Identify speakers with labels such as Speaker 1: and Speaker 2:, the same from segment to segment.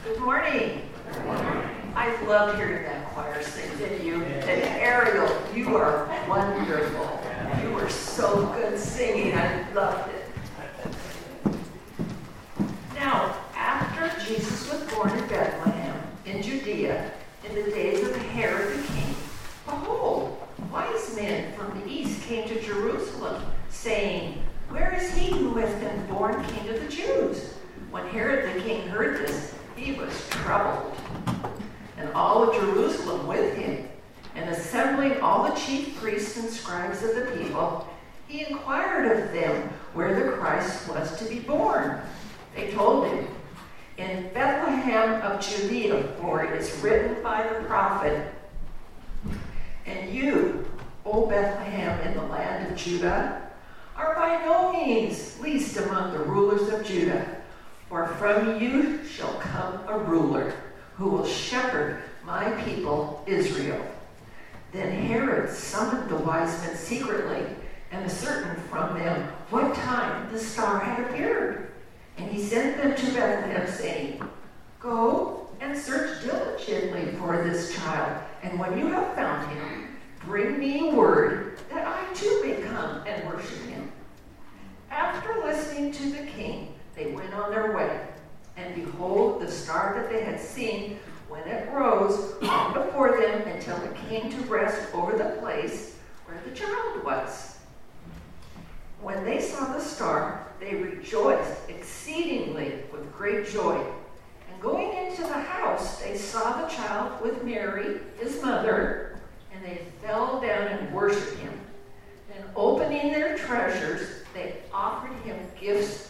Speaker 1: Good morning. I loved hearing that choir sing, didn't you? And Ariel, you are wonderful. You were so good singing. I loved it. Now, after Jesus was born in Bethlehem, in Judea, in the days of Herod the king, behold, wise men from the east came to Jerusalem, saying, "Where is he who has been born King of the Jews?" When Herod the king heard this, he was troubled, and all of Jerusalem with him. And assembling all the chief priests and scribes of the people, he inquired of them where the Christ was to be born. They told him, "In Bethlehem of Judea, for it is written by the prophet, and you, O Bethlehem in the land of Judah, are by no means least among the rulers of Judah. For from you shall come a ruler who will shepherd my people Israel." Then Herod summoned the wise men secretly and ascertained from them what time the star had appeared. And he sent them to Bethlehem, saying, "Go and search diligently for this child, and when you have found him, bring me word that I too may come and worship him." After listening to the king, they went on their way, and behold, the star that they had seen when it rose went before them until it came to rest over the place where the child was. When they saw the star, they rejoiced exceedingly with great joy. And going into the house, they saw the child with Mary, his mother, and they fell down and worshipped him. Then opening their treasures, they offered him gifts,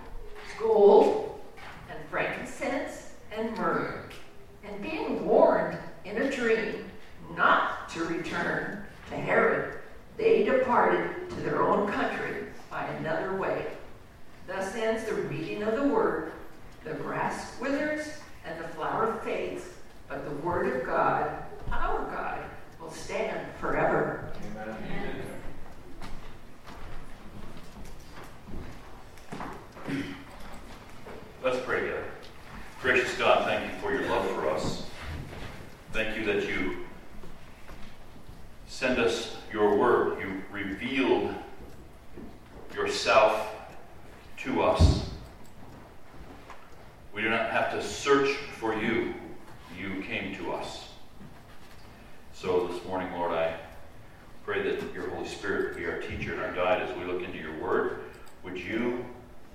Speaker 1: gold and frankincense and myrrh. And being warned in a dream not to return to Herod, they departed to their own country by another way. Thus ends the reading of the word. The grass withers and the flower fades, but the word of God, our God, will stand forever. Amen.
Speaker 2: Let's pray together. Gracious God, thank you for your love for us. Thank you that you send us your word. You revealed yourself to us. We do not have to search for you. You came to us. So this morning, Lord, I pray that your Holy Spirit would be our teacher and our guide as we look into your word. Would you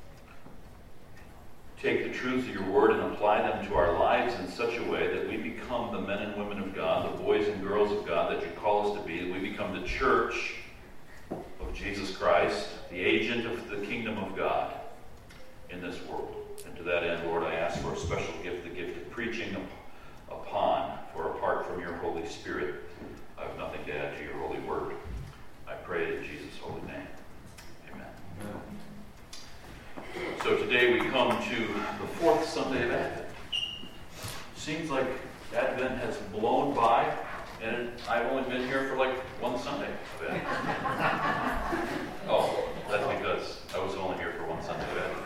Speaker 2: take the truths of your word and apply them to our lives in such a way that we become the men and women of God, the boys and girls of God that you call us to be, that we become the church of Jesus Christ, the agent of the kingdom of God in this world. And to that end, Lord, I ask for a special gift, the gift of preaching upon, for apart from your Holy Spirit, I have nothing to add to your holy word. I pray it in Jesus' holy name. Amen. So today we come to the fourth Sunday of Advent. Seems like Advent has blown by, and I've only been here for like one Sunday of Advent. Oh, that's because I was only here for one Sunday of Advent.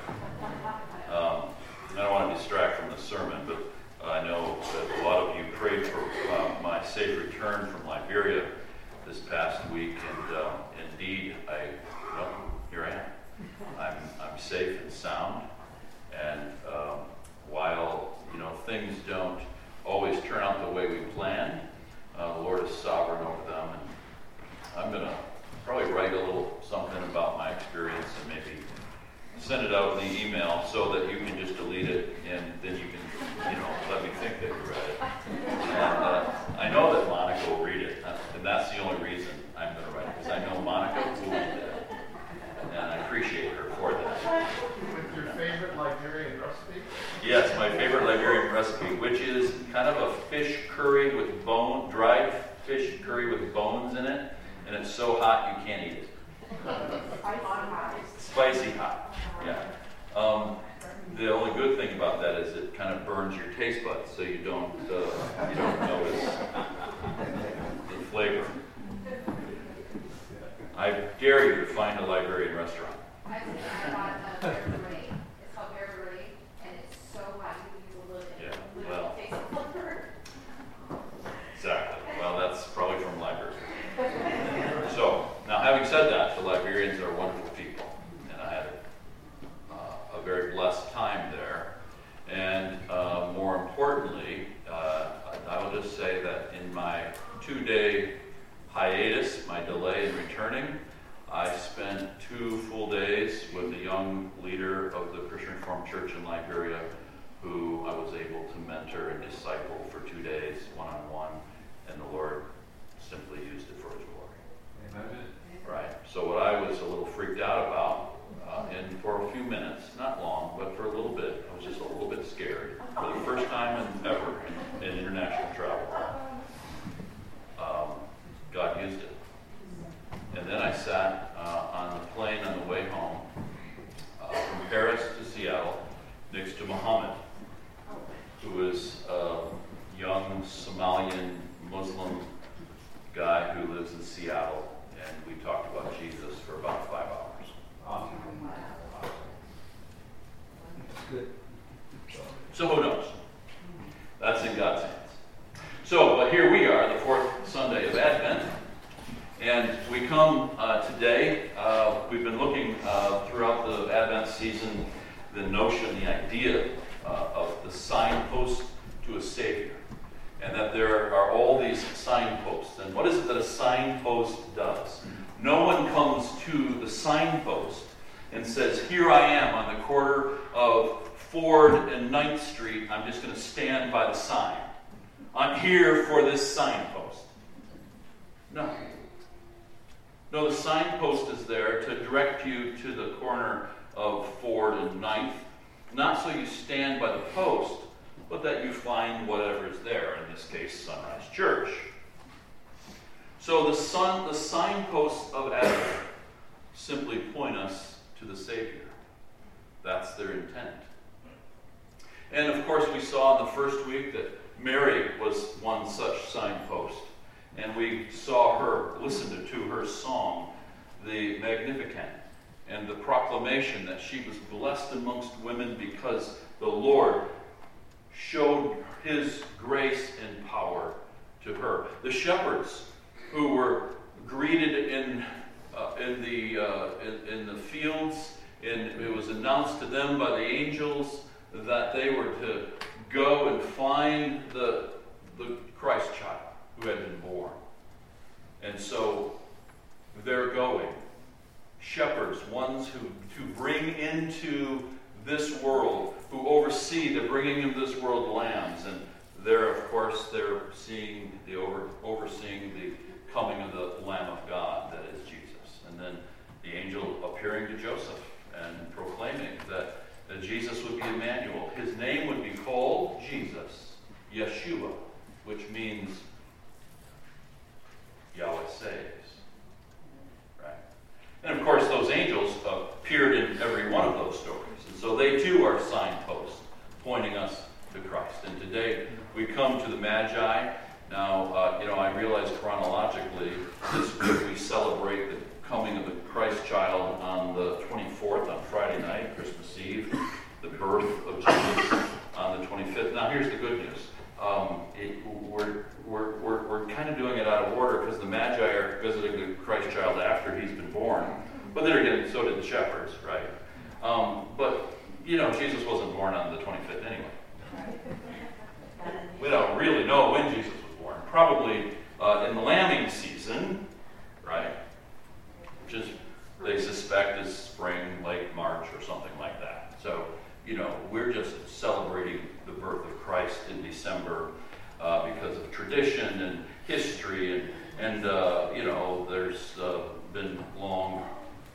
Speaker 2: I don't want to distract from the sermon, but I know that a lot of you prayed for my safe return from Liberia this past week, and indeed, here I am. I'm safe and sound, and while things don't always turn out the way we planned, the Lord is sovereign over them, and I'm going to probably write a little something about my experience and maybe send it out in the email so that you can just delete it, and then you can let me think that you read it. And I know that Monica will read it, and that's the only reason I'm going to write it, because I know Monica will read it. And I appreciate her for that.
Speaker 3: With your favorite Liberian recipe?
Speaker 2: Yes, my favorite Liberian recipe, which is kind of a fish curry with dried fish curry with bones in it, and it's so hot you can't eat it. Spicy hot, yeah. The only good thing about that is it kind of burns your taste buds, so you don't notice the flavor. I dare you to find a Liberian restaurant.
Speaker 4: I bought a Bear Beret. It's called Bear Beret, and it's so hot you can use a little bit.
Speaker 2: Yeah. So who knows? That's in God's hands. So, but here we are, the fourth Sunday of Advent, and we come today. We've been looking throughout the Advent season, the notion, the idea of the signpost to a Savior, and that there are all these signposts. And what is it that a signpost does? No one comes to the signpost and says, "Here I am on the corner of Ford and 9th Street. I'm just going to stand by the sign. I'm here for this signpost." No. No, the signpost is there to direct you to the corner of Ford and 9th, not so you stand by the post, but that you find whatever is there, in this case, Sunrise Church. So the signposts of Advent simply point us to the Savior. That's their intent. And of course, we saw in the first week that Mary was one such signpost. And we saw her, listened to her song, the Magnificat, and the proclamation that she was blessed amongst women because the Lord showed his grace and power to her. The shepherds who were greeted in the fields, and it was announced to them by the angels that they were to go and find the Christ child who had been born. And so they're going. Shepherds, ones who to bring into this world, who oversee the bringing into this world lambs. And they're, of course, they're overseeing the coming of the Lamb of God, that is Jesus. And then the angel appearing to Joseph and proclaiming that Jesus would be Emmanuel. His name would be called Jesus, Yeshua, which means Yahweh saves. Right? And of course, those angels appeared in every one of those stories. And so they too are signposts pointing us to Christ. And today we come to the Magi. Now, I realize chronologically this week we celebrate the coming of the Christ child on the 24th, on Friday night, Christmas Eve, the birth of Jesus on the 25th. Now, here's the good news. We're kind of doing it out of order because the Magi are visiting the Christ child after he's been born. But then again, so did the shepherds, right? But, Jesus wasn't born on the 25th anyway. We don't really know when Jesus was born. Probably in the lambing season, right? Which is, they suspect, is spring, late March, or something like that. So, we're just celebrating the birth of Christ in December because of tradition and history, and there's been long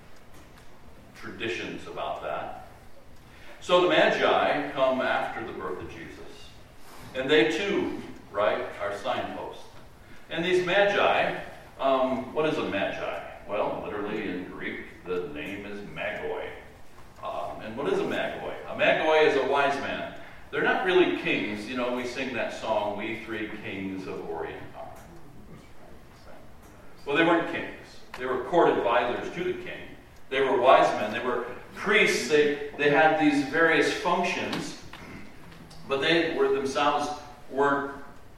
Speaker 2: traditions about that. So the Magi come after the birth of Jesus, and they too, right, are signposts. And these Magi, what is a Magi? Well, literally in Greek, the name is magoi. And what is a magoi? A magoi is a wise man. They're not really kings. We sing that song, "We Three Kings of Orient Are." Well, they weren't kings. They were court advisors to the king. They were wise men. They were priests. They had these various functions, but they themselves weren't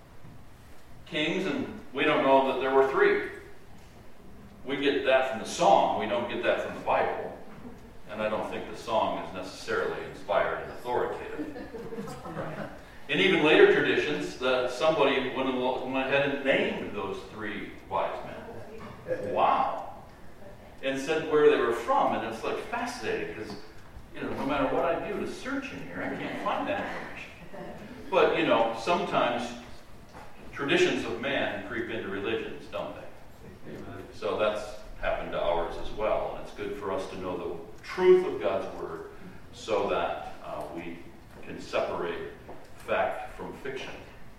Speaker 2: kings, and we don't know that there were three. We get that from the song. We don't get that from the Bible. And I don't think the song is necessarily inspired and authoritative. In even later traditions, somebody went ahead and named those three wise men. Wow. And said where they were from. And it's fascinating because, no matter what I do to search in here, I can't find that information. But, sometimes traditions of man creep into religions, don't they? So that's happened to ours as well. And it's good for us to know the truth of God's Word so that we can separate fact from fiction.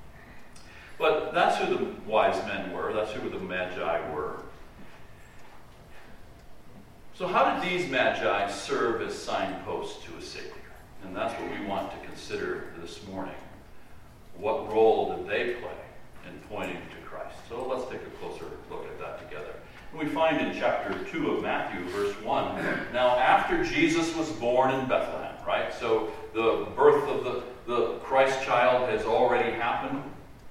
Speaker 2: But that's who the wise men were. That's who the Magi were. So how did these Magi serve as signposts to a Savior? And that's what we want to consider this morning. What role did they play in pointing to Christ? So let's take a closer look at that together. We find in chapter 2 of Matthew, verse 1, now after Jesus was born in Bethlehem, right? So the birth of the Christ child has already happened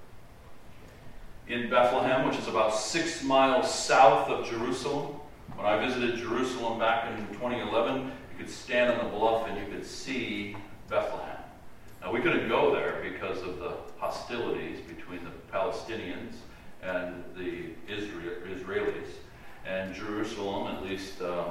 Speaker 2: in Bethlehem, which is about 6 miles south of Jerusalem. When I visited Jerusalem back in 2011, you could stand on the bluff and you could see Bethlehem. Now, we couldn't go there because of the hostilities between the Palestinians and the Israelis. And Jerusalem, at least the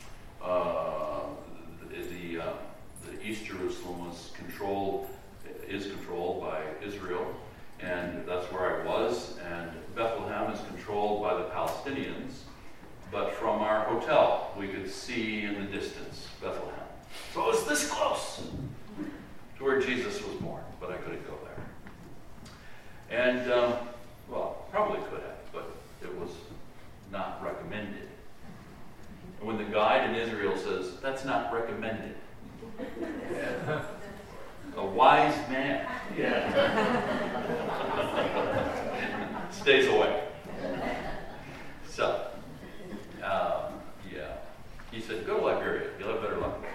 Speaker 2: East Jerusalem, is controlled by Israel, and that's where I was. And Bethlehem is controlled by the Palestinians, but from our hotel we could see in the distance Bethlehem. So it was this close to where Jesus was born, but I couldn't go there. And well, probably could have, but it was not recommended. And when the guide in Israel says, "That's not recommended," a wise man stays away. So, he said, "Go to Liberia. You'll have better luck."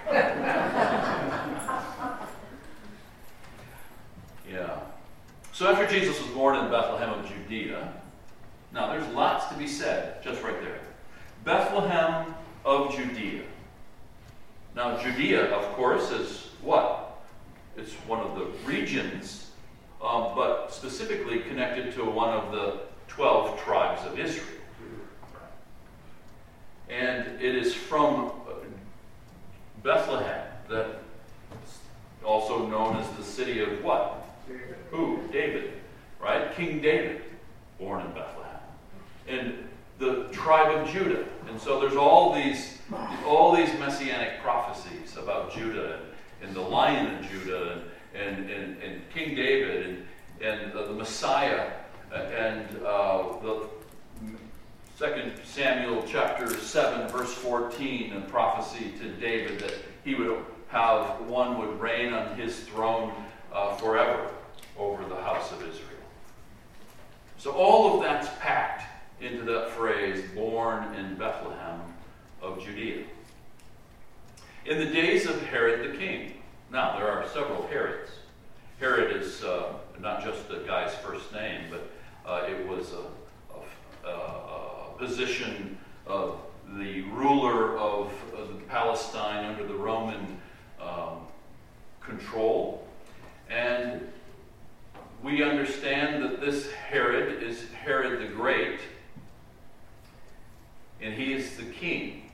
Speaker 2: So after Jesus was born in Bethlehem of Judea, now there's lots to be said just right there. Bethlehem of Judea. Now, Judea, of course, is what? It's one of the regions, but specifically connected to one of the 12 tribes of Israel. And it is from Bethlehem, that also known as the city of what?
Speaker 3: David.
Speaker 2: Who? David, right? King David, born in Bethlehem. And the tribe of Judah. And so there's all these messianic prophecies about Judah and the Lion of Judah and King David and the Messiah and the 2 Samuel chapter 7 verse 14, a prophecy to David that he would have one would reign on his throne forever over the house of Israel. So all of that's packed into that phrase, born in Bethlehem of Judea. In the days of Herod the king. Now, there are several Herods. Herod is not just the guy's first name, but it was a position of the ruler of Palestine under the Roman control. And we understand that this Herod is Herod the Great, and he is the king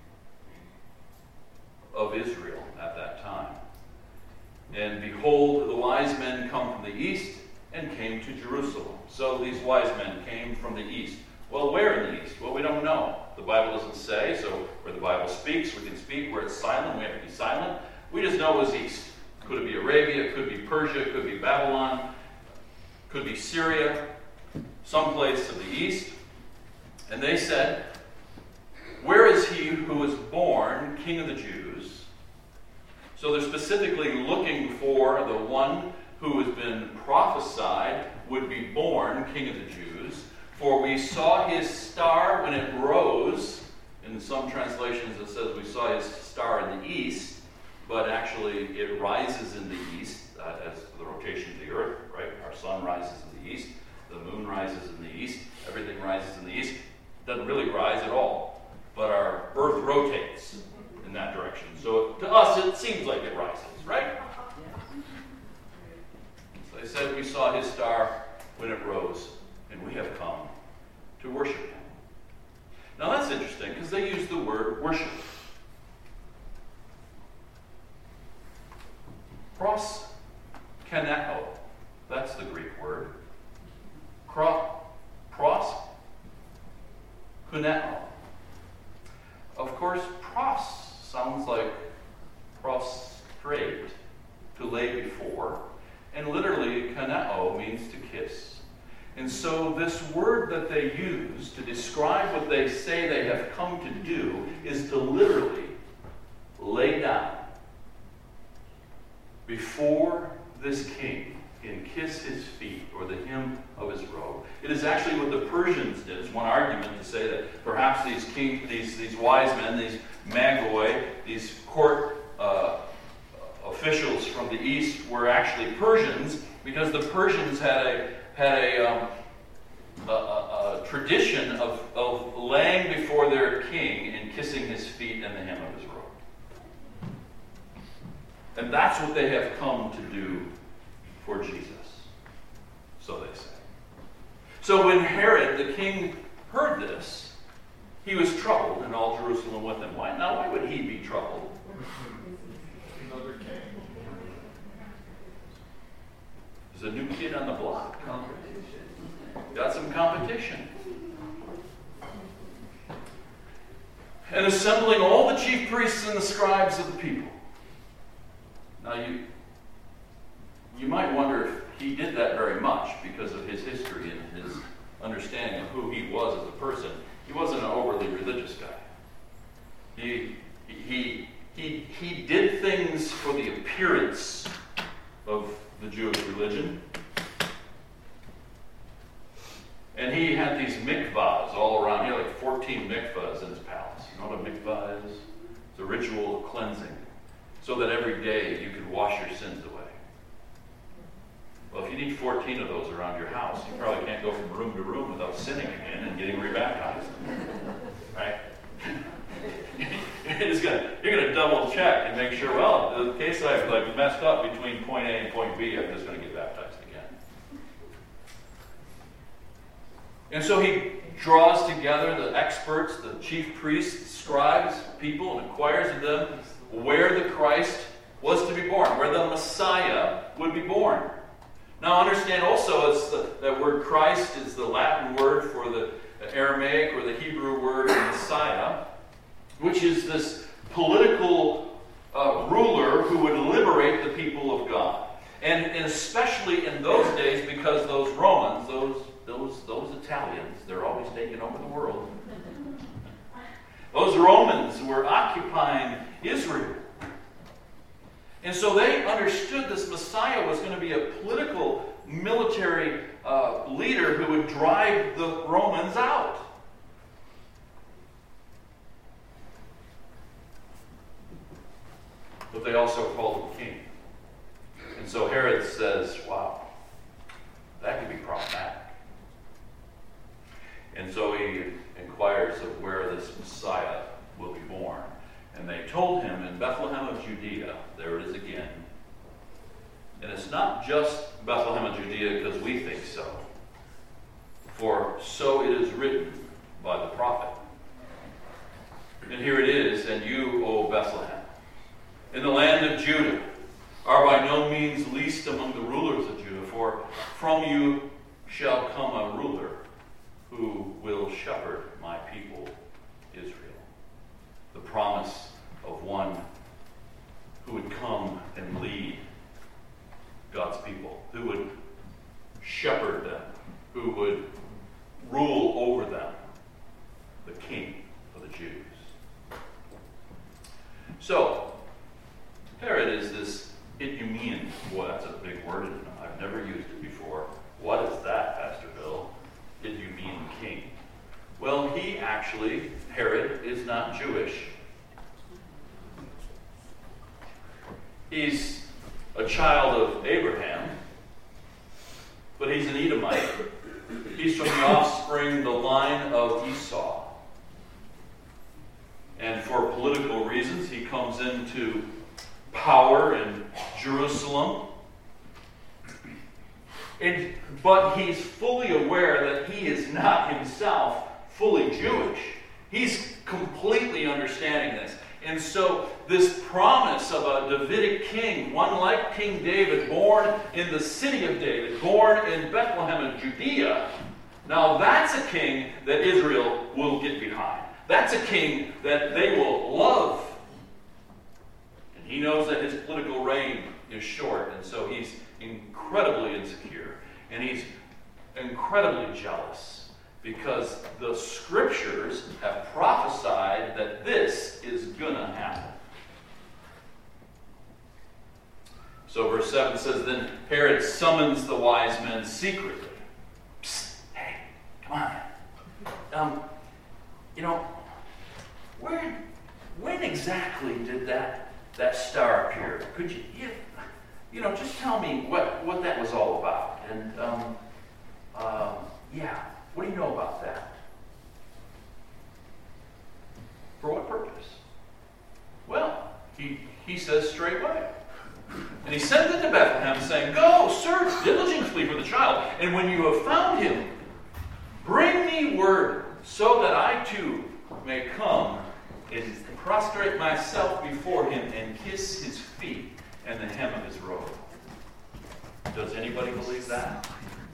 Speaker 2: of Israel at that time. And behold, the wise men come from the east and came to Jerusalem. So these wise men came from the east. Well, where in the east? Well, we don't know. The Bible doesn't say, so where the Bible speaks, we can speak. Where it's silent, we have to be silent. We just know it was east. Could it be Arabia? It could be Persia. It could be Babylon. Could be Syria. Someplace of the east. And they said, "Where is he who was born King of the Jews?" So they're specifically looking for the one who has been prophesied would be born King of the Jews. "For we saw his star when it rose." In some translations it says we saw his star in the east, but actually it rises in the east as the rotation of the earth, right? Our sun rises in the east, the moon rises in the east, everything rises in the east. It doesn't really rise at all, but our earth rotates in that direction. So to us it seems like it rises, right? So they said we saw his star when it rose, and we have come to worship him. Now that's interesting because they use the word worship. Proskuneo, that's the Greek word. Proskuneo. Of course, pros sounds like prostrate, to lay before, and literally kuneo means to kiss. And so this word that they use to describe what they say they have come to do is to literally lay down before this king and kiss his feet or the hem of his robe. It is actually what the Persians did. It's one argument to say that perhaps these wise men, these magoi, these court officials from the east were actually Persians, because the Persians had a tradition of laying before their king and kissing his feet and the hem of his robe. And that's what they have come to do for Jesus, so they say. So when Herod the king heard this, he was troubled, and all Jerusalem with him. Why would he be troubled?
Speaker 3: Another king.
Speaker 2: There's a new kid on the block. Got some competition. And assembling all the chief priests and the scribes of the people. Now you might wonder if he did that very much because of his history and his understanding of who he was as a person. He wasn't an overly religious guy. He did things for the appearance of the Jewish religion. And he had these mikvahs all around. He had like 14 mikvahs in his palace. You know what a mikvah is? It's a ritual of cleansing, so that every day you could wash your sins away. Well, if you need 14 of those around your house, you probably can't go from room to room without sinning again and getting rebaptized. Right? You're going to double check and make sure, well, in case I've messed up between point A and point B, I'm just going to get baptized again. And so he draws together the experts, the chief priests, scribes, people, and inquires of them where the Christ was to be born, where the Messiah would be born. Now understand also that word Christ is the Latin word for the Aramaic or the Hebrew word Messiah, which is this political ruler who would liberate the people of God. And especially in those days, because those Romans, those Italians, they're always taking over the world. Those Romans were occupying Israel. And so they understood this Messiah was going to be a political, military leader who would drive the Romans out. But they also called him king. And so Herod says, wow, that could be problematic. And so he inquires of where this Messiah will be born. And they told him in Bethlehem of Judea, there it is again. And it's not just Bethlehem of Judea because we think so. For so it is written by the prophet. And here it is, and you, O Bethlehem, in the land of Judah, are by no means least among the rulers of Judah, for from you shall come a ruler who will shepherd my people Israel. The promise of one who would come and lead God's people, who would shepherd them, who would rule over them, the King of the Jews. So, Herod is this Idumean. Boy, that's a big word. I've never used it before. What is that, Pastor Bill? Idumean king. Well, he actually, Herod, is not Jewish. He's a child of Abraham, but he's an Edomite. He's from the offspring, the line of Esau. And for political reasons, he comes into power in Jerusalem. But he's fully aware that he is not himself fully Jewish. He's completely understanding this. And so this promise of a Davidic king, one like King David, born in the city of David, born in Bethlehem of Judea, now that's a king that Israel will get behind. That's a king that they will love. And he knows that his political reign is short, and so he's incredibly insecure. And he's incredibly jealous because the scriptures have prophesied that this is going to happen. So verse 7 says, Then Herod summons the wise men secretly. Psst, hey, come on. When exactly did that that star appeared. Could you, just tell me what that was all about? And, what do you know about that? For what purpose? Well, he says straightway. And he sent them to Bethlehem, saying, "Go, search diligently for the child, and when you have found him, bring me word, so that I too may come and prostrate myself before him and kiss his feet and the hem of his robe." Does anybody believe that?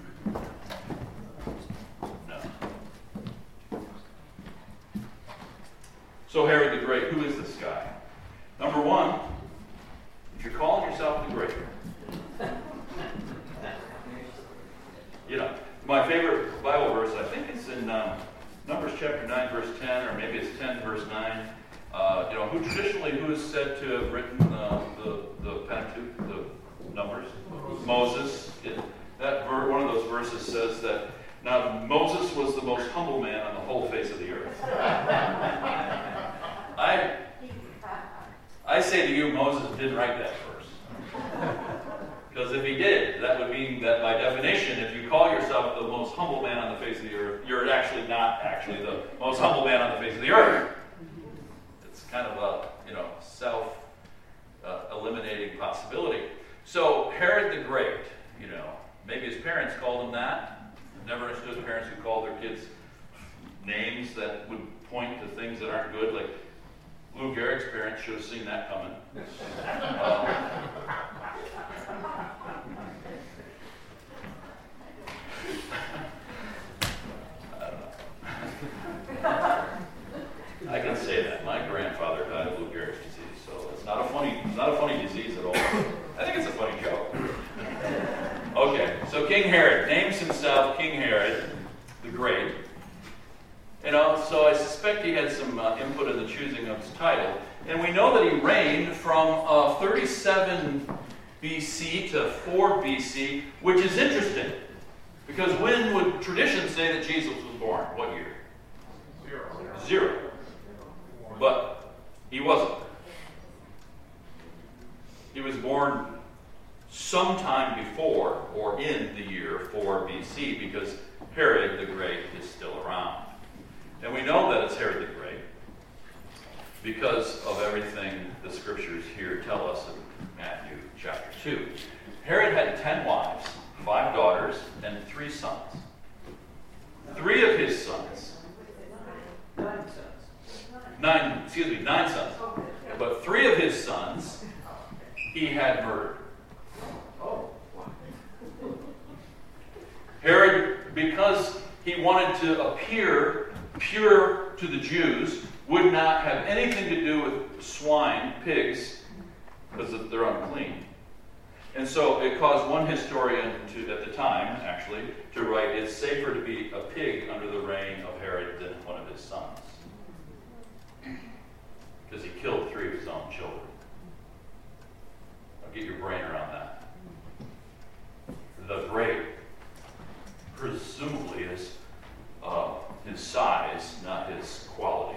Speaker 2: No. So Herod the Great, who is this guy? Number one, if you're calling yourself the Great, my favorite Bible verse, I think it's in Numbers chapter 9, verse 10, or maybe it's 10, verse 9. Who is said to have written the Pentateuch, the Numbers? Moses. One of those verses says that, now Moses was the most humble man on the whole face of the earth. I say to you, Moses didn't write that verse. Because if he did, that would mean that by definition, if you call yourself the most humble man on the face of the earth, you're actually not actually the most humble man on the face of the earth. It's kind of a, self-eliminating possibility. So Herod the Great, maybe his parents called him that. I've never understood parents who call their kids names that would point to things that aren't good, like Lou Gehrig's parents should have seen that coming. I can say that. My grandfather died of Lou Gehrig's disease, so it's not a funny disease at all. I think it's a funny joke. Okay, so King Herod names himself King Herod the Great. So I suspect he had some input in the choosing of his title. And we know that he reigned from 37 BC to 4 BC, which is interesting. Because when would tradition say that Jesus was born? What year? Zero. But he wasn't. He was born sometime before or in the year 4 BC because Herod the Great is still around. And we know that it's Herod the Great because of everything the scriptures here tell us in Matthew chapter 2. Herod had 10 wives, 5 daughters, and 3 sons. 3 of his sons. 9 sons. But 3 of his sons he had murdered. Herod, because he wanted to appear pure to the Jews, would not have anything to do with swine, pigs, because they're unclean. And so it caused one historian at the time, actually, to write, "It's safer to be a pig under the reign of Herod than one of his sons." Because he killed 3 of his own children. Now get your brain around that. The Great presumably is his size, not his quality.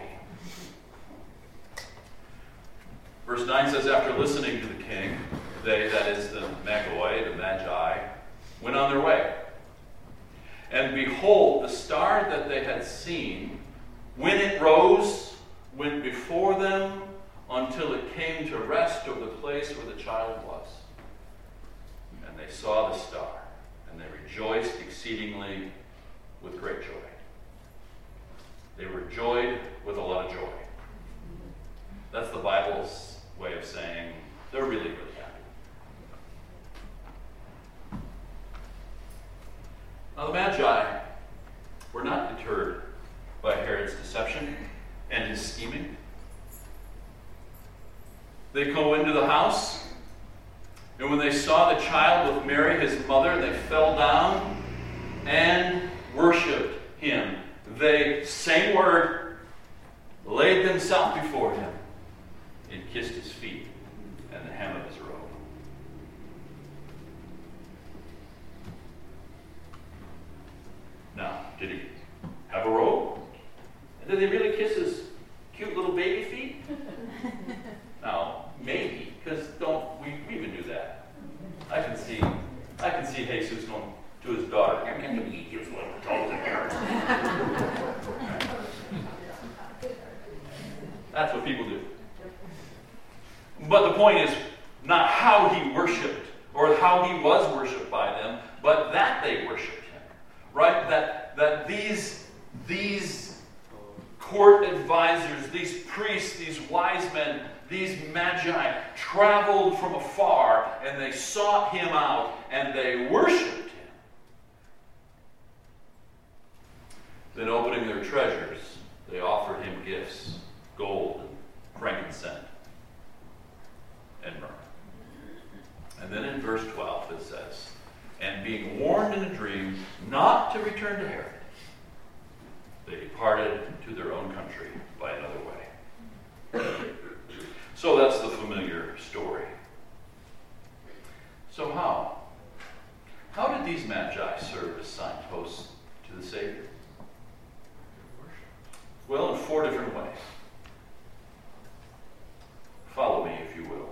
Speaker 2: Verse 9 says, after listening to the king, they, that is the Magi, went on their way. And behold, the star that they had seen, when it rose, went before them until it came to rest over the place where the child was. And they saw the star, and they rejoiced exceedingly with great joy. They were joyed with a lot of joy. That's the Bible's way of saying they're really, really happy. Now the Magi were not deterred by Herod's deception and his scheming. They go into the house, and when they saw the child with Mary, his mother, they fell down and worshipped him. They, same word, laid themselves before him and kissed his feet and the hem of his robe. Now, did he have a robe? And did they really kiss his cute little baby feet? Now, maybe. can see Jesus going to his daughter, "Can you eat his little toes in here?" That's what people do. But the point is not how he worshipped or how he was worshipped by them, but that they worshipped him. Right? That these court advisors, these priests, these wise men, these magi traveled from afar and they sought him out and they worshipped him. Then opening their treasures, they offered him gifts, gold and frankincense and myrrh. And then in verse 12 it says, "And being warned in a dream not to return to Herod, they departed to their own country by another way." So that's the familiar story. So how did these magi serve as signposts to the Savior? Well, in 4 different ways. Follow me, if you will.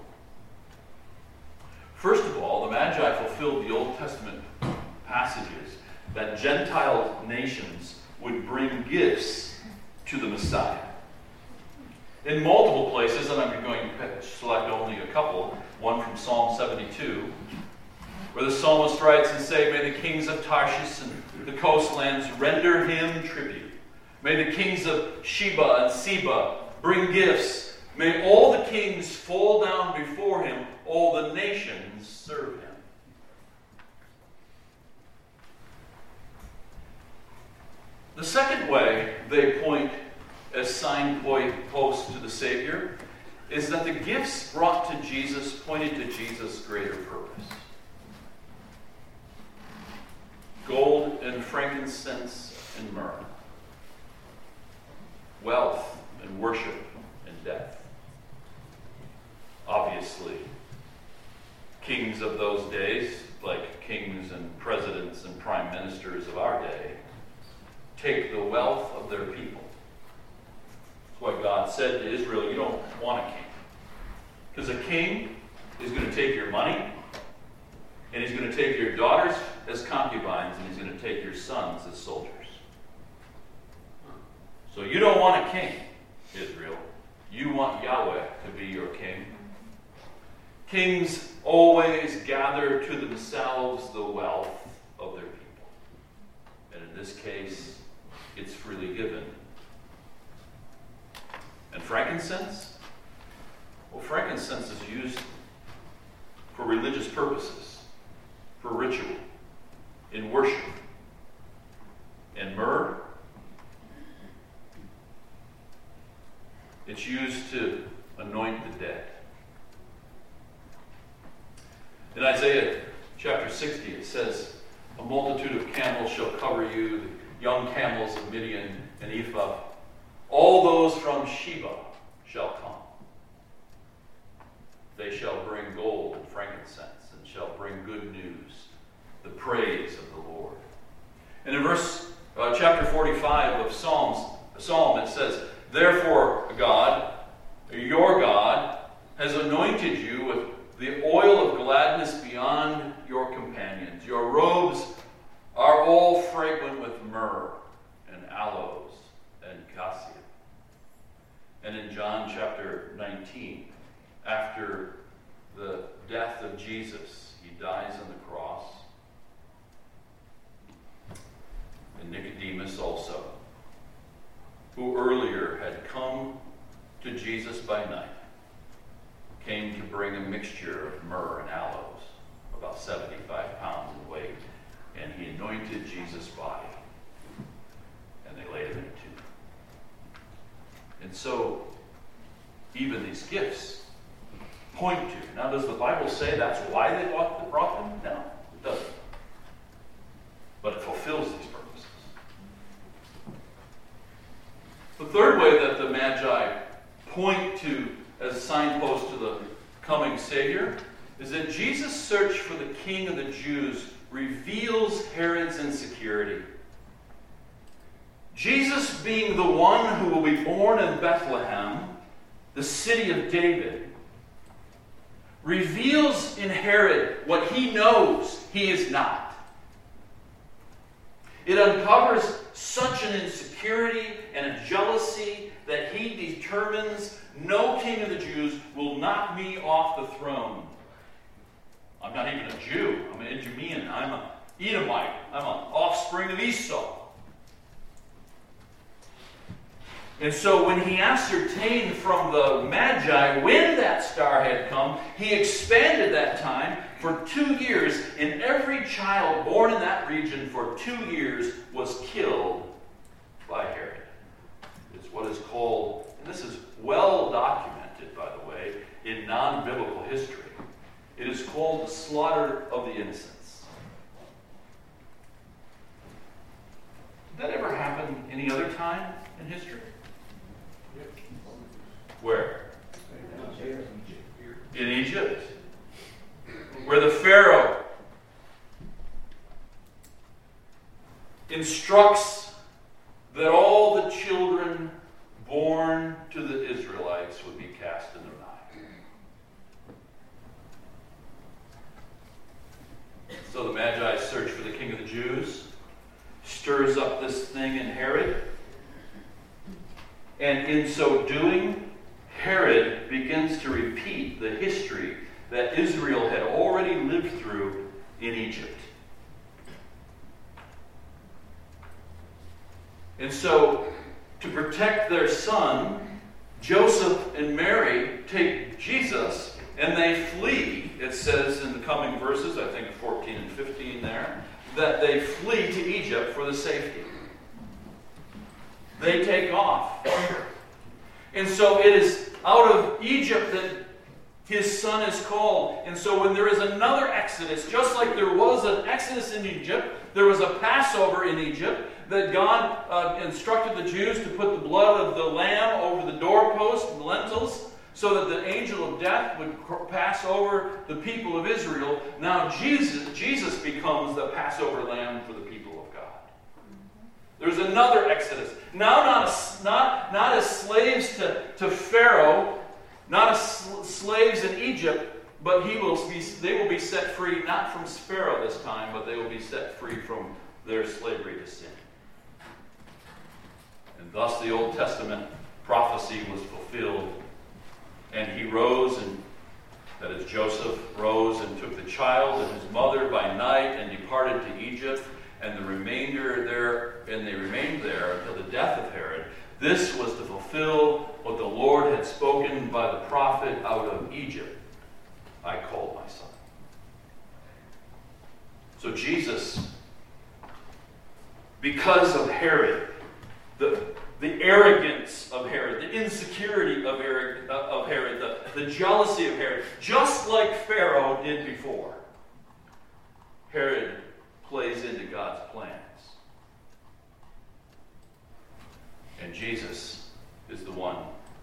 Speaker 2: First of all, the Magi fulfilled the Old Testament passages that Gentile nations would bring gifts to the Messiah. In multiple places, and I'm going to select only a couple, one from Psalm 72, where the psalmist writes and say, "May the kings of Tarshish and the coastlands render him tribute. May the kings of Sheba and Seba bring gifts. May all the kings fall down before him, all the nations serve him." The second way they point as signposts to the Savior is that the gifts brought to Jesus pointed to Jesus' greater purpose. Gold and frankincense and myrrh. Wealth and worship and death. Obviously, kings of those days, like kings and presidents and prime ministers of our day, take the wealth of their people. That's why God said to Israel, "You don't want a king." Because a king is going to take your money, and he's going to take your daughters as concubines, and he's going to take your sons as soldiers. So you don't want a king, Israel. You want Yahweh to be your king. Kings always gather to themselves the wealth of their people. And in this case, it's freely given. And frankincense? Well, frankincense is used for religious purposes, for ritual, in worship. And myrrh? It's used to anoint the dead. In Isaiah chapter 60, it says, "A multitude of camels shall cover you, the young camels of Midian and Ephah. All those from Sheba shall come. They shall bring gold and frankincense, and shall bring good news, the praise of the Lord." And in chapter 45 of Psalm, it says, "Therefore, God, your God, has anointed you with the oil of gladness beyond your companions. Your robes are all fragrant with myrrh and aloes and cassia." And in John chapter 19, after the death of Jesus, he dies on the cross. And Nicodemus also, who earlier had come to Jesus by night, came to bring a mixture of myrrh and aloes, about 75 pounds in weight, and he anointed Jesus' body, and they laid him in a tomb. And so, even these gifts point to. Now, does the Bible say that's why they brought them? No, it doesn't. But it fulfills these purposes. The third way that the Magi point to as a signpost to the coming Savior is that Jesus' search for the King of the Jews reveals Herod's insecurity. Jesus, being the one who will be born in Bethlehem, the city of David, reveals in Herod what he knows
Speaker 4: he is not. It uncovers such an insecurity and a jealousy that he determines no king of the Jews will knock me off the throne. I'm not even a Jew. I'm an Idumean. I'm an Edomite. I'm an offspring of Esau. And so when he ascertained from the Magi when that star had come, he expanded that time for 2 years, and every child born in that region for 2 years was killed by Herod. It's what is called, and this is well documented, by the way, in non-biblical history. It is called the slaughter of the innocents. Did that ever happen any other time in history? Where? In Egypt. Where the Pharaoh instructs that all the children born to the Israelites would be cast in the Nile. So the Magi search for the king of the Jews, stirs up this thing in Herod, and in so doing, Herod begins to repeat the history that Israel had already lived through in Egypt. And so, to protect their son, Joseph and Mary take Jesus and they flee. It says in the coming verses, I think 14 and 15 there, that they flee to Egypt for the safety. They take off. And so it is out of Egypt that his son is called. And so when there is another exodus, just like there was an exodus in Egypt, there was a Passover in Egypt, that God instructed the Jews to put the blood of the lamb over the doorpost and the lintels, so that the angel of death would pass over the people of Israel. Now Jesus becomes the Passover lamb for the people of God. There's another exodus. Now not as slaves to Pharaoh, not as slaves in Egypt, but they will be set free, not from Pharaoh this time, but they will be set free from their slavery to sin. And thus the Old Testament prophecy was fulfilled. And he rose, and that is Joseph rose and took the child and his mother by night and departed to Egypt, and they remained there until the death of Herod. This was to fulfill what the Lord had spoken by the prophet, out of Egypt I called my son. So Jesus, because of Herod, the arrogance of Herod, the insecurity of Herod, the jealousy of Herod, just like Pharaoh did before, Herod plays into God's plans. And Jesus is the one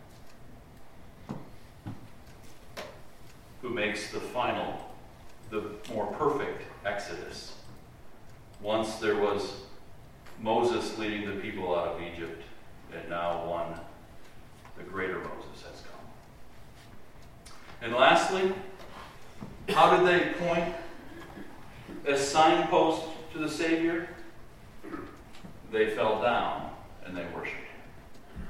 Speaker 4: who makes the more perfect exodus. Once there was Moses leading the people out of Egypt, and now the greater Moses has come. And lastly, how did they point as signposts to the Savior? They fell down and they worshiped him.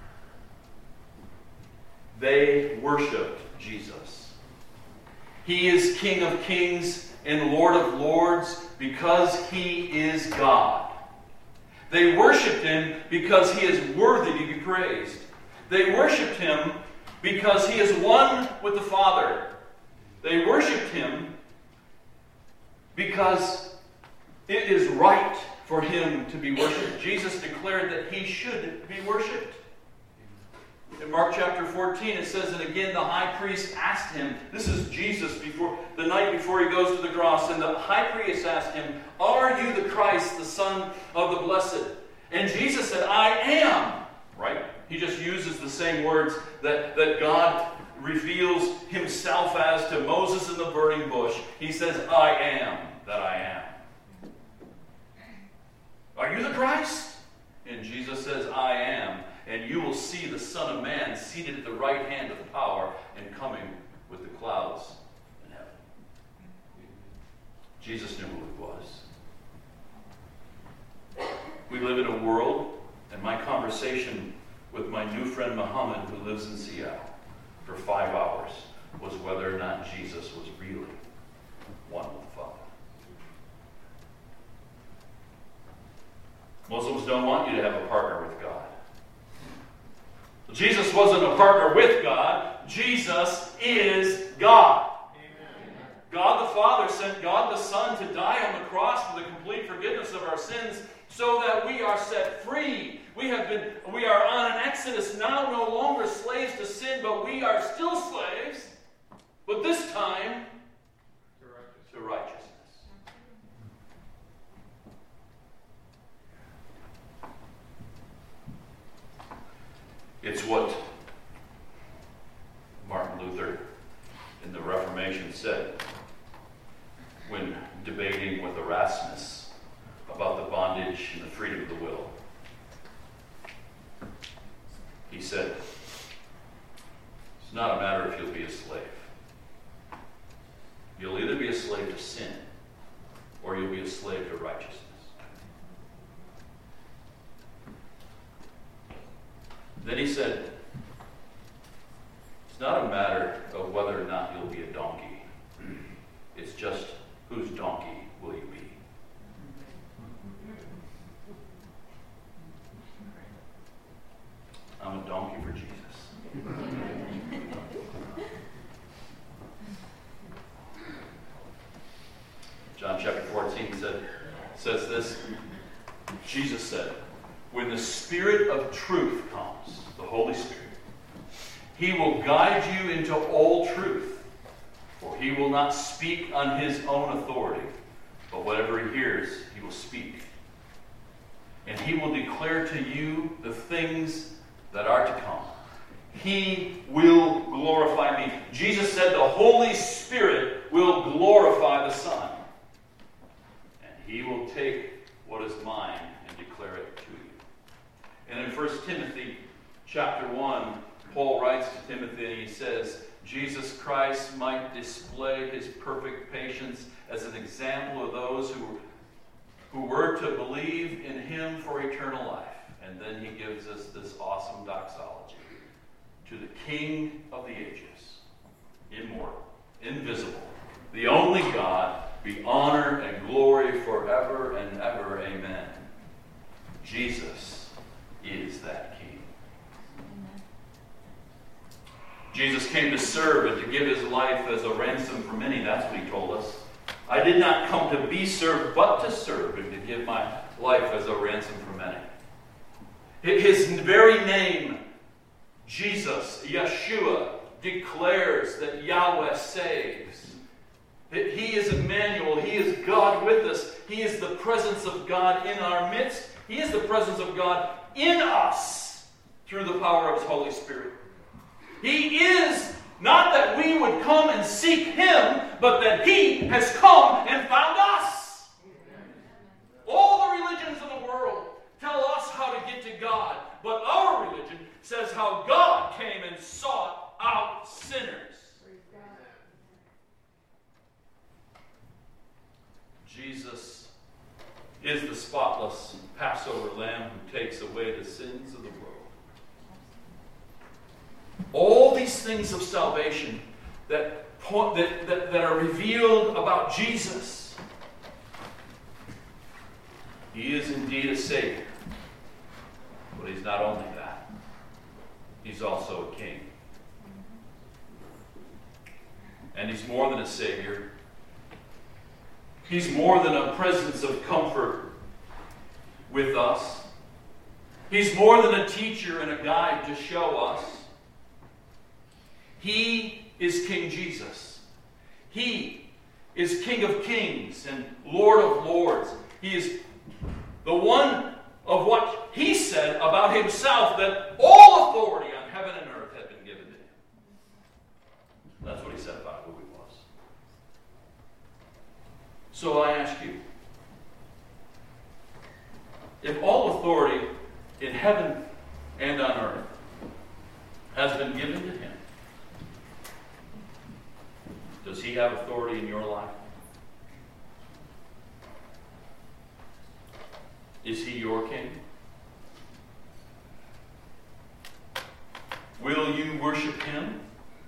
Speaker 4: They worshiped Jesus. He is King of Kings and Lord of Lords because he is God. They worshipped him because he is worthy to be praised. They worshipped him because he is one with the Father. They worshipped him because it is right for him to be worshipped. Jesus declared that he should be worshipped. In Mark chapter 14, it says that again the high priest asked him, this is Jesus the night before he goes to the cross, and the high priest asked him, "Are you the Christ, the Son of the Blessed?" And Jesus said, "I am." Right? He just uses the same words that God reveals himself as to Moses in the burning bush. He says, "I am that I am." Are you the Christ? And Jesus says, "I am. And you will see the Son of Man seated at the right hand of the power and coming with the clouds in heaven." Jesus knew who
Speaker 2: live in a world, and my conversation with my new friend Muhammad, who lives in Seattle, for 5 hours was whether or not Jesus was really one with the Father. Muslims don't want you to have a partner with God. Jesus wasn't a partner with God. Jesus is God. God the Father sent God the Son to die on the cross for the complete forgiveness of our sins so that we are set free. We are on an exodus now, no longer slaves to sin, but we are still slaves, but this time to righteousness. It's what Martin Luther in the Reformation said when debating with Erasmus about the bondage and the freedom of the will. He said, it's not a matter if you'll be a slave. You'll either be a slave to sin or you'll be a slave to righteousness. Then he said, it's not a matter of whether or not you'll be a donkey. It's just whose donkey will you be? I'm a donkey for Jesus. John chapter 14 says this. Jesus said, when the Spirit of truth comes, the Holy Spirit, He will guide you into all truth, for He will not speak on His own authority, but whatever He hears, He will speak. And He will declare to you the things that are to come. He will glorify me. Jesus said the Holy Spirit will glorify the Son. And He will take what is mine and declare it to you. And in 1 Timothy chapter 1, Paul writes to Timothy and he says, Jesus Christ might display His perfect patience as an example of those who were to believe in Him for eternal life. And then he gives us this awesome doxology. To the King of the ages, immortal, invisible, the only God, be honor and glory forever and ever. Amen. Jesus is that King. Amen. Jesus came to serve and to give His life as a ransom for many. That's what He told us. I did not come to be served, but to serve and to give my life as a ransom for many. His very name, Jesus, Yeshua, declares that Yahweh saves. That He is Emmanuel. He is God with us. He is the presence of God in our midst. He is the presence of God in us through the power of His Holy Spirit. He is not that we would come and seek Him, but that He has come and found us. All the religions of the world tell us how to get to God, but our religion says how God came and sought out sinners. Jesus is the spotless Passover lamb who takes away the sins of the world. All these things of salvation that are revealed about Jesus. He is indeed a Savior. But He's not only that. He's also a King. And He's more than a Savior. He's more than a presence of comfort with us. He's more than a teacher and a guide to show us. He is King Jesus. He is King of kings and Lord of lords. He is the one of what He said about Himself, that all authority on heaven and earth had been given to Him. That's what He said about who He was. So I ask you, if all authority in heaven and on earth has been given to Him, does He have authority in your life?
Speaker 4: Is he your king? Will you worship him?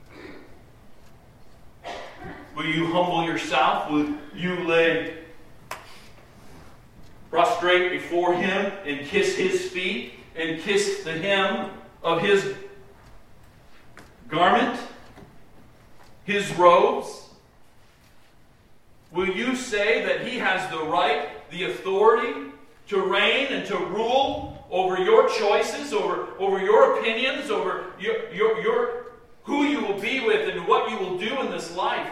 Speaker 4: Will you humble yourself? Will you lay prostrate before him and kiss his feet and kiss the hem of his garment, his robes? Will you say that he has the right, the authority to reign and to rule over your choices, over your opinions, over your who you will be with and what you will do in this life?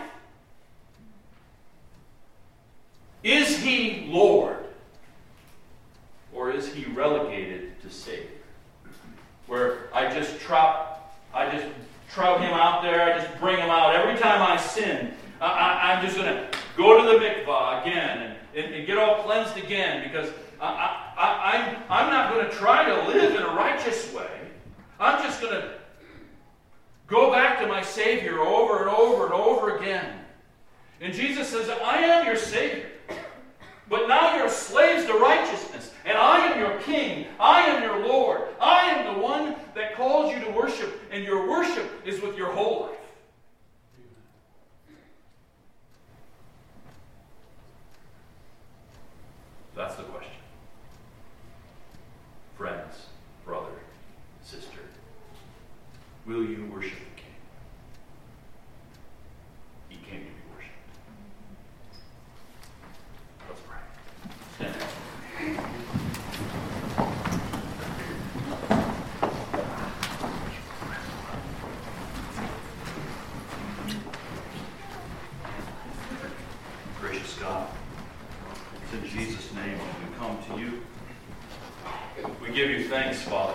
Speaker 4: Is he Lord? Or is he relegated to Savior? Where I just trout him out there, I just bring him out. Every time I sin, I'm just going to go to the mikvah again and get all cleansed again, because I'm not going to try to live in a righteous way. I'm just going to go back to my Savior over and over and over again. And Jesus says, I am your Savior. But now you're slaves to righteousness. And I am your King. I am your Lord. I am the one that calls you to worship. And your worship is with your whole life. That's the question. Friends, brother, sister, will you worship the King? He came to be worshipped. Let's pray. Stand up. Gracious God, it's in Jesus' name we come to you. We give you thanks, Father.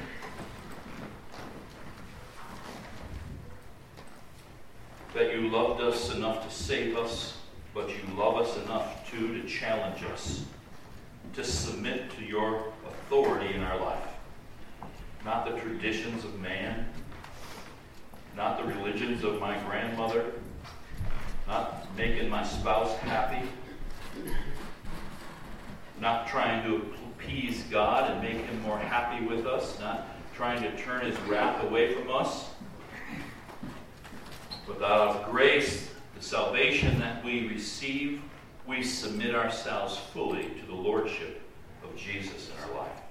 Speaker 4: That you loved us enough to save us, but you love us enough too to challenge us to submit to your authority in our life. Not the traditions of man, not the religions of my grandmother, not making my spouse happy, not trying to appease God and make him more happy with us, not trying to turn his wrath away from us. But out of grace, the salvation that we receive, we submit ourselves fully to the lordship of Jesus in our life.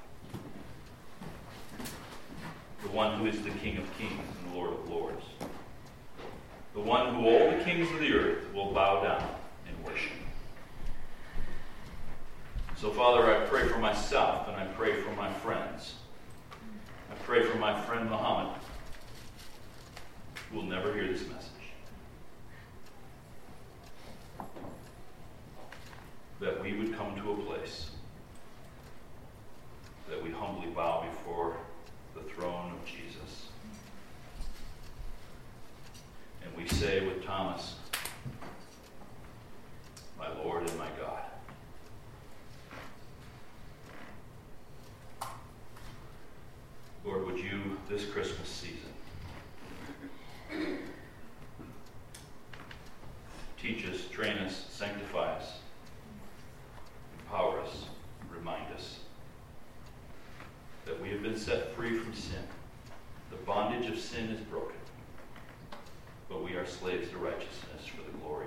Speaker 4: The one who is the King of kings and Lord of lords. The one who all the kings of the earth will bow down and worship. So, Father, I pray for myself and I pray for my friends. I pray for my friend Muhammad, who will never hear this message. That we would come to a place that we humbly bow before the throne of Jesus. And we say with Thomas, my Lord and my God. Lord, would you, this Christmas season, teach us, train us, sanctify us, empower us, remind us that we have been set free from sin. The bondage of sin is broken, but we are slaves to righteousness for the glory